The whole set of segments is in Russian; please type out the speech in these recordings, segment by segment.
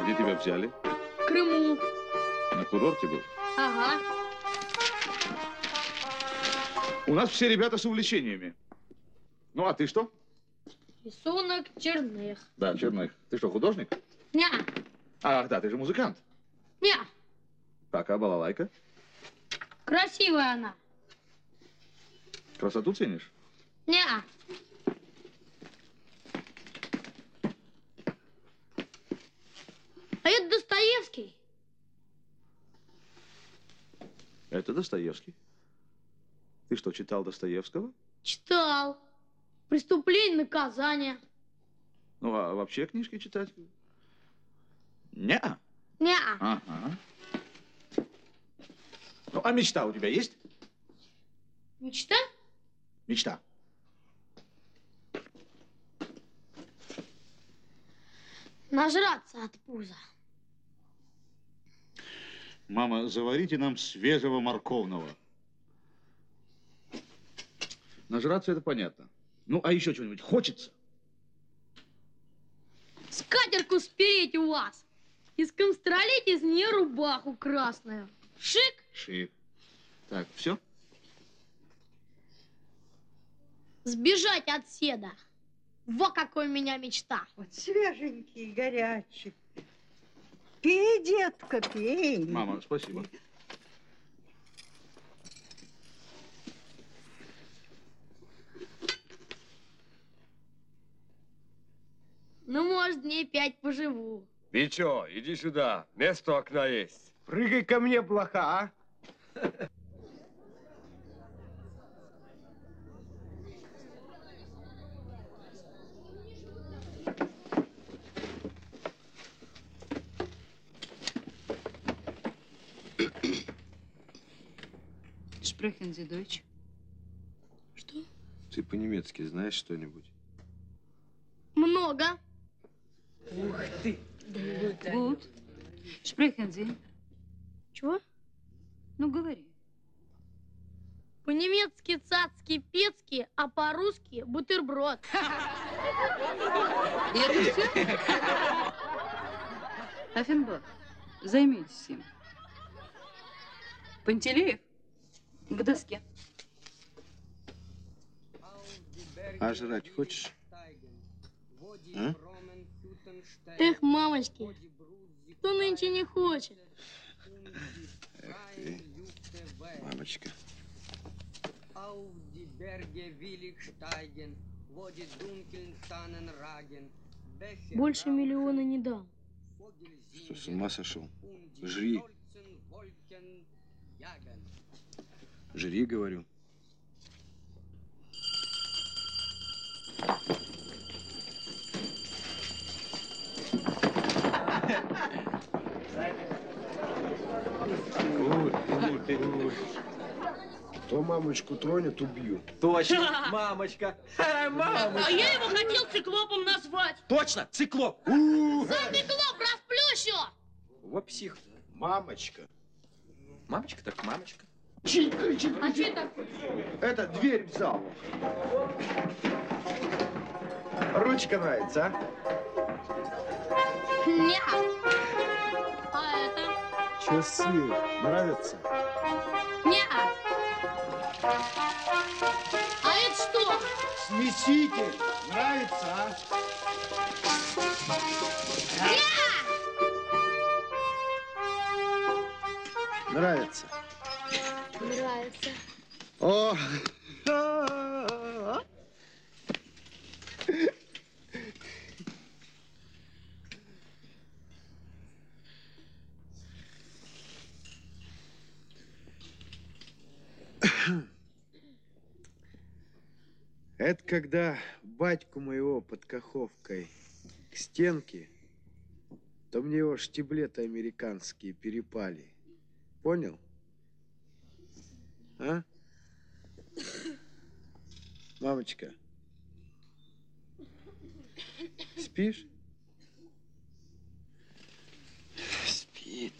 Где тебя взяли? В Крыму. На курорте был? Ага. У нас все ребята с увлечениями. Ну, а ты что? Рисунок черных. Да, черных. Ты что, художник? Неа. Ах, да, ты же музыкант. Неа. Так, а балалайка? Красивая она. Красоту ценишь? Неа. А это Достоевский. Это Достоевский. Ты что, читал Достоевского? Читал. Преступление, наказание. Ну, а вообще книжки читать? Неа. Неа. Ага. Ну, а мечта у тебя есть? Мечта? Мечта. Нажраться от пуза. Мама, заварите нам свежего морковного. Нажраться это понятно. Ну, а еще чего-нибудь хочется? Скатерку спереть у вас. И сконстролить из нее рубаху красную. Шик? Шик. Так, все? Сбежать от седа. Во какой у меня мечта. Вот свеженький, горячий. Пей, детка, пей. Мама, спасибо. Ну, может, дней 5 поживу. Ничего, иди сюда. Место у окна есть. Прыгай ко мне, блоха, а? Sprechen Sie Deutsch? Что? Ты по-немецки знаешь что-нибудь? Много. Ух ты! Gut. Sprechen Sie. Чего? Ну, говори. По-немецки цацки пецки, а по-русски бутерброд. И это все? Оффенбах, займитесь им. Пантелеев, к доске. А жрать хочешь? А? Эх, мамочки, кто нынче не хочет? Эх ты, мамочка. Больше миллиона не дам. Что, с ума сошел? Жри. Жри, говорю. Кто мамочку тронет, убью. Точно, мамочка. Мамочка. А я его хотел циклопом назвать. Точно, циклоп. Сам циклоп расплющу. Во псих. Мамочка. Мамочка так мамочка. Чей кричит? А что такое? Это дверь в зал. Ручка нравится, а? Нет. А это? Часы нравятся? Нет. А это что? Смеситель нравится, а? Нет. Нравится. Нравится. О! Это когда батьку моего под Каховкой к стенке, то мне его штиблеты американские перепали. Понял? А? Мамочка, спишь? Спит.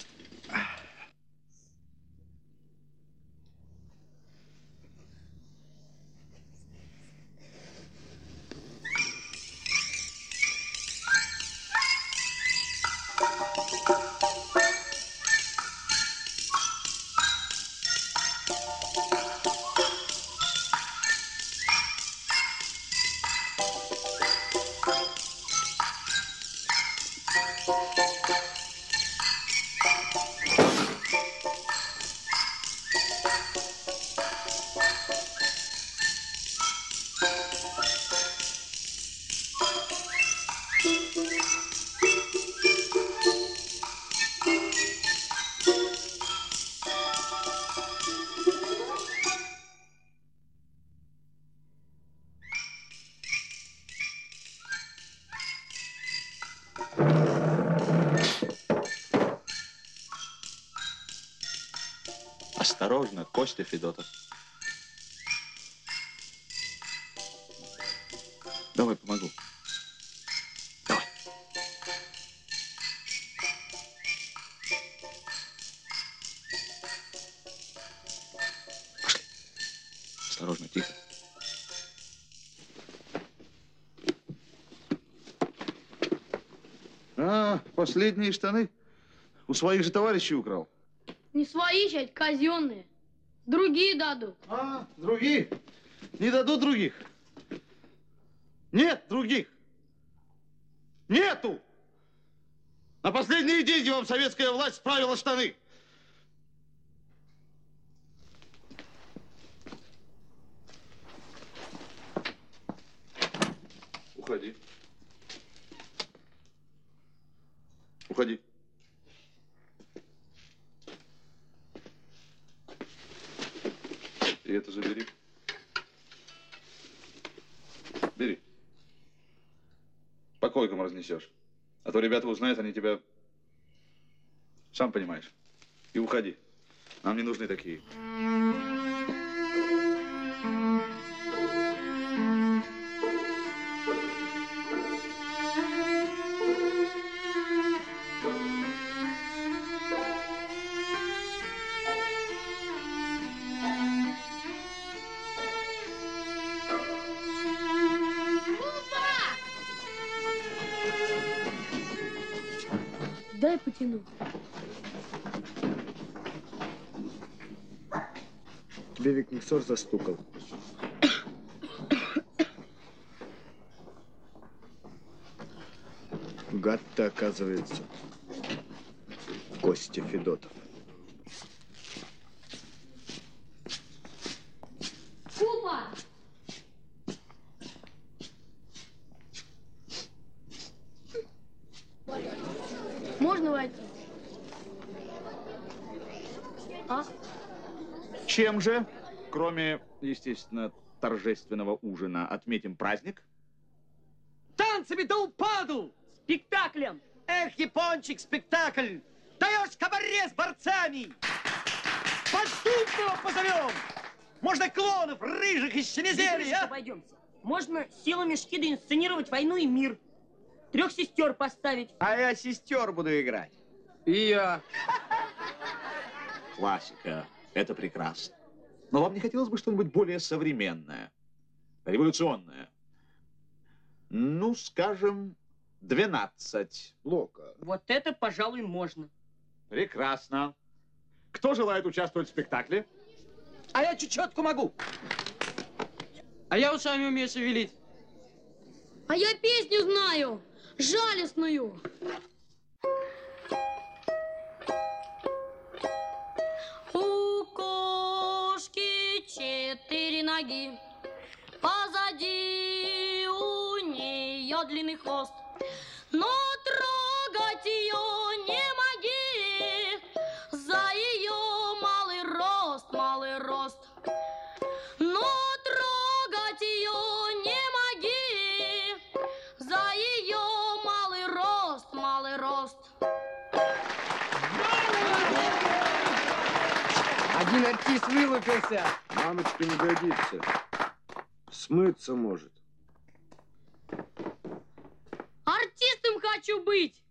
Осторожно, Костя Федотов. Давай, помогу. Давай. Пошли. Осторожно, тихо. Последние штаны у своих же товарищей украл. Не свои, чать, казенные. Другие дадут. Другие? Не дадут других? Нет других. Нету. На последние деньги вам советская власть справила штаны. Уходи. Уходи. И это забери. Бери. По койкам разнесешь. А то ребята узнают, они тебя... Сам понимаешь. И уходи. Нам не нужны такие. Дай потяну. Тебе Викмиксор застукал. Гад-то, оказывается, Костя Федотов. Купа! Можно войти? А? Чем же, кроме, естественно, торжественного ужина, отметим праздник? Танцами до упаду! Спектаклем! Эх, Япончик, спектакль! Даешь кабаре с борцами! Подступного позовем! Можно клонов, рыжих из Синезерии, а? Обойдемся. Можно силами Шкида инсценировать «Войну и мир». 3 сестер поставить. А я сестер буду играть. И я. Классика. Это прекрасно. Но вам не хотелось бы что-нибудь более современное, революционное? Ну, скажем, 12 блока. Вот это, пожалуй, можно. Прекрасно. Кто желает участвовать в спектакле? А я чечетку могу. А я ушами умею шевелить. А я песню знаю, жалостную. У кошки 4 ноги, позади у нее длинный хвост, но трогать ее не моги, за ее малый рост. Но трогать ее не моги, за ее малый рост. Один артист вылупился. Мамочка не годится. Смыться может. Артистом хочу быть.